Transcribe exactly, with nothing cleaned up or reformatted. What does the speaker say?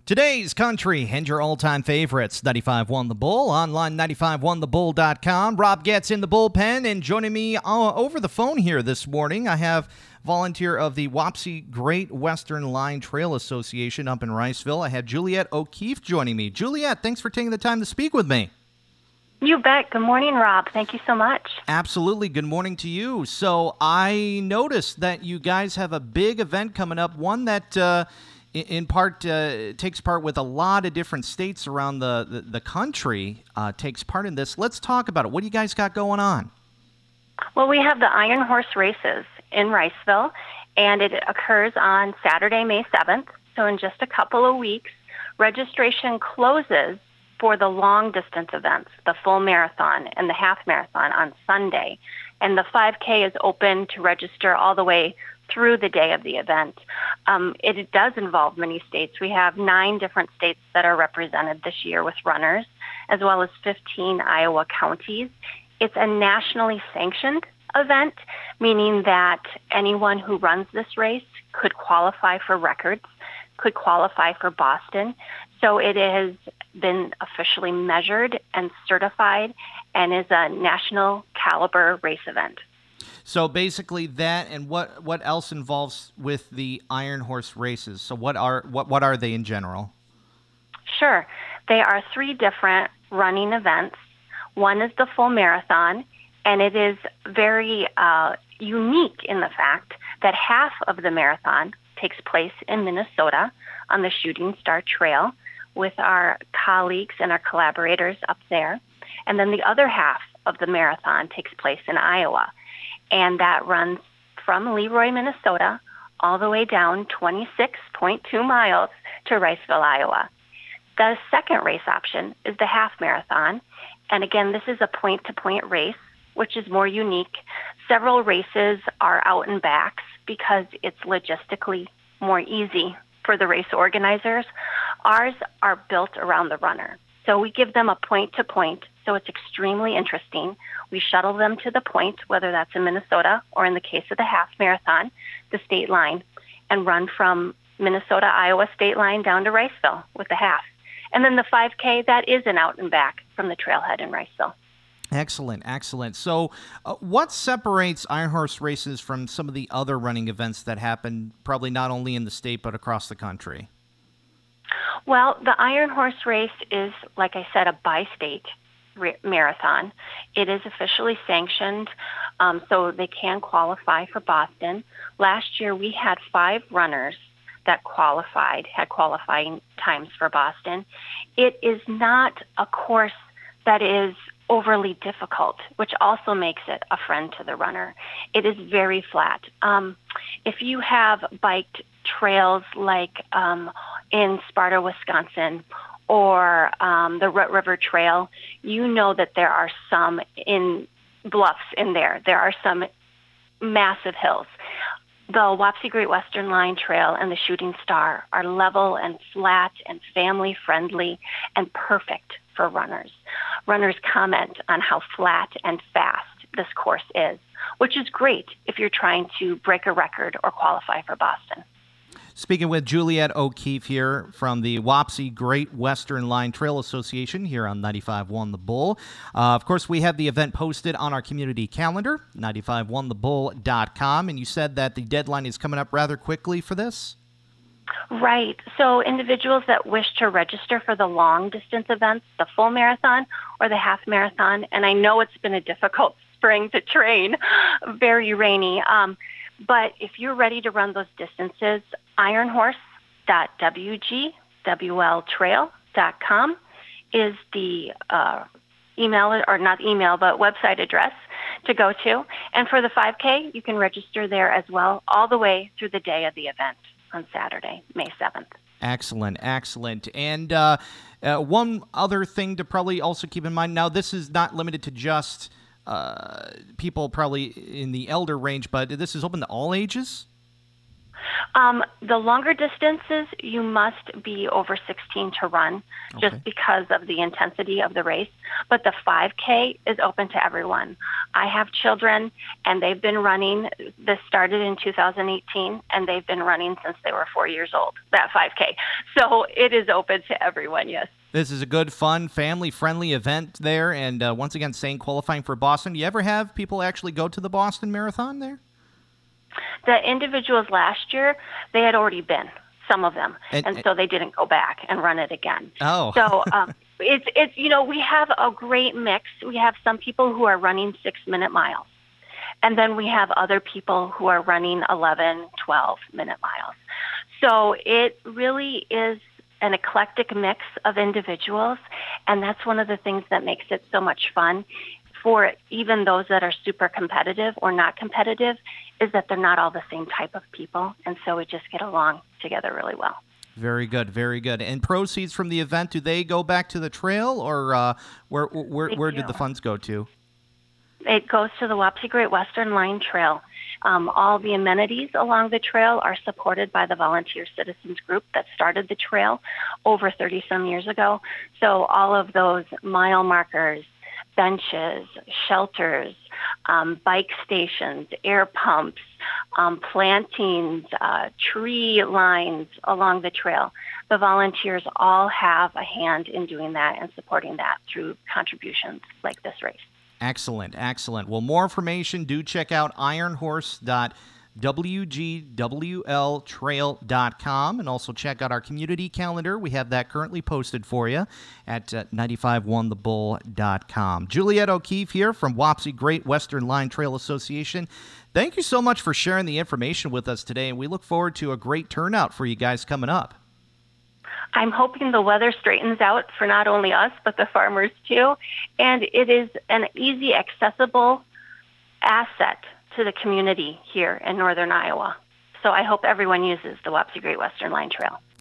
Today's country and your all-time favorites, ninety-five one The Bull, online ninety-five one the bull dot com. Rob Getz in the bullpen, and joining me uh, over the phone here this morning, I have volunteer of the Wapsie Great Western Line Trail Association up in Riceville. I have Juliette O'Keefe joining me. Juliette, thanks for taking the time to speak with me. You bet. Good morning, Rob. Thank you so much. Absolutely. Good morning to you. So I noticed that you guys have a big event coming up, one that uh, in part uh, takes part with a lot of different states around the, the, the country, uh, takes part in this. Let's talk about it. What do you guys got going on? Well, we have the Iron Horse Races in Riceville, and it occurs on Saturday, May seventh. So in just a couple of weeks, registration closes for the long-distance events, the full marathon and the half marathon on Sunday. And the five K is open to register all the way through the day of the event. Um, it, it does involve many states. We have nine different states that are represented this year with runners, as well as fifteen Iowa counties. It's a nationally sanctioned event, meaning that anyone who runs this race could qualify for records, could qualify for Boston. So it has been officially measured and certified and is a national caliber race event. So basically that, and what, what else involves with the Iron Horse races? So what are what, what are they in general? Sure. They are three different running events. One is the full marathon, and it is very uh, unique in the fact that half of the marathon takes place in Minnesota on the Shooting Star Trail with our colleagues and our collaborators up there. And then the other half of the marathon takes place in Iowa. And that runs from Leroy, Minnesota, all the way down twenty-six point two miles to Riceville, Iowa. The second race option is the half marathon. And again, this is a point-to-point race, which is more unique. Several races are out and backs because it's logistically more easy for the race organizers. Ours are built around the runner. So we give them a point-to-point, so it's extremely interesting. We shuttle them to the point, whether that's in Minnesota or in the case of the half marathon, the state line, and run from Minnesota-Iowa state line down to Riceville with the half. And then the five K, that is an out and back from the trailhead in Riceville. Excellent, excellent. So uh, what separates Iron Horse races from some of the other running events that happen probably not only in the state but across the country? Well, the Iron Horse race is, like I said, a bi-state re- marathon. It is officially sanctioned, um, so they can qualify for Boston. Last year, we had five runners that qualified, had qualifying times for Boston. It is not a course that is overly difficult, which also makes it a friend to the runner. It is very flat. Um, if you have biked trails like um, in Sparta, Wisconsin, or um, the Root River Trail, you know that there are some in bluffs in there. There are some massive hills. The Wapsie Great Western Line Trail and the Shooting Star are level and flat and family-friendly and perfect for runners. Runners comment on how flat and fast this course is, which is great if you're trying to break a record or qualify for Boston. Speaking with Juliette O'Keefe here from the Wapsie Great Western Line Trail Association here on ninety-five one The Bull. Uh, of course, we have the event posted on our community calendar, ninety-five one the bull dot com, and you said that the deadline is coming up rather quickly for this? Right. So individuals that wish to register for the long-distance events, the full marathon or the half marathon, and I know it's been a difficult spring to train, very rainy, um, but if you're ready to run those distances, iron horse dot w g w l trail dot com is the uh, email, or not email, but website address to go to. And for the five K, you can register there as well, all the way through the day of the event on Saturday, May seventh. Excellent, excellent. And uh, uh, one other thing to probably also keep in mind, now this is not limited to just uh, people probably in the elder range, but this is open to all ages? Um, the longer distances, you must be over sixteen to run, Okay. just because of the intensity of the race. But the five K is open to everyone. I have children, and they've been running. This started in two thousand eighteen, and they've been running since they were four years old, that five K. So it is open to everyone, yes. This is a good, fun, family-friendly event there. And uh, once again, saying qualifying for Boston. Do you ever have people actually go to the Boston Marathon there? The individuals last year, they had already been, some of them, And- and, so they didn't go back and run it again. Oh. So um, it's, it's, you know, we have a great mix. We have some people who are running six-minute miles, and then we have other people who are running eleven, twelve-minute miles. So it really is an eclectic mix of individuals, and that's one of the things that makes it so much fun for even those that are super competitive or not competitive, is that they're not all the same type of people, and so we just get along together really well. Very good, very good. And proceeds from the event, do they go back to the trail, or uh, where where They where did do. the funds go to? It goes to the Wapsie Great Western Line Trail. Um, all the amenities along the trail are supported by the Volunteer Citizens Group that started the trail over thirty-some years ago. So all of those mile markers, benches, shelters, um, bike stations, air pumps, um, plantings, uh, tree lines along the trail. The volunteers all have a hand in doing that and supporting that through contributions like this race. Excellent, excellent. Well, more information, do check out iron horse dot w g w l trail dot com, and also check out our community calendar. We have that currently posted for you at uh, nine five one the bull dot com. Juliette O'Keefe here from Wapsie Great Western Line Trail Association. Thank you so much for sharing the information with us today, and we look forward to a great turnout for you guys coming up. I'm hoping the weather straightens out for not only us, but the farmers too. And it is an easy, accessible asset to the community here in northern Iowa. So I hope everyone uses the Wapsie Great Western Line Trail.